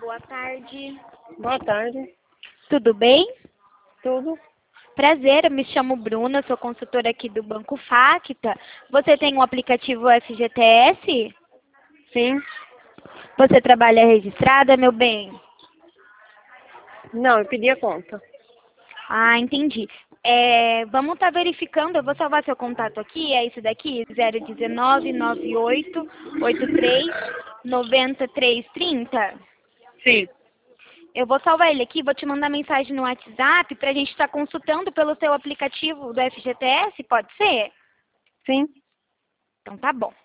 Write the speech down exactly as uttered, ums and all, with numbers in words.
boa tarde. Boa tarde. Tudo bem? Tudo? Prazer, eu me chamo Bruna, sou consultora aqui do Banco Facta. Você tem um aplicativo F G T S? Sim. Você trabalha registrada, meu bem? Não, eu pedi a conta. Ah, entendi. É, vamos estar verificando, eu vou salvar seu contato aqui, é esse daqui, zero um nove, nove oito, oito três, nove três três zero. Sim. Eu vou salvar ele aqui, vou te mandar mensagem no WhatsApp para a gente estar consultando pelo seu aplicativo do F G T S, pode ser? Sim. Então tá bom.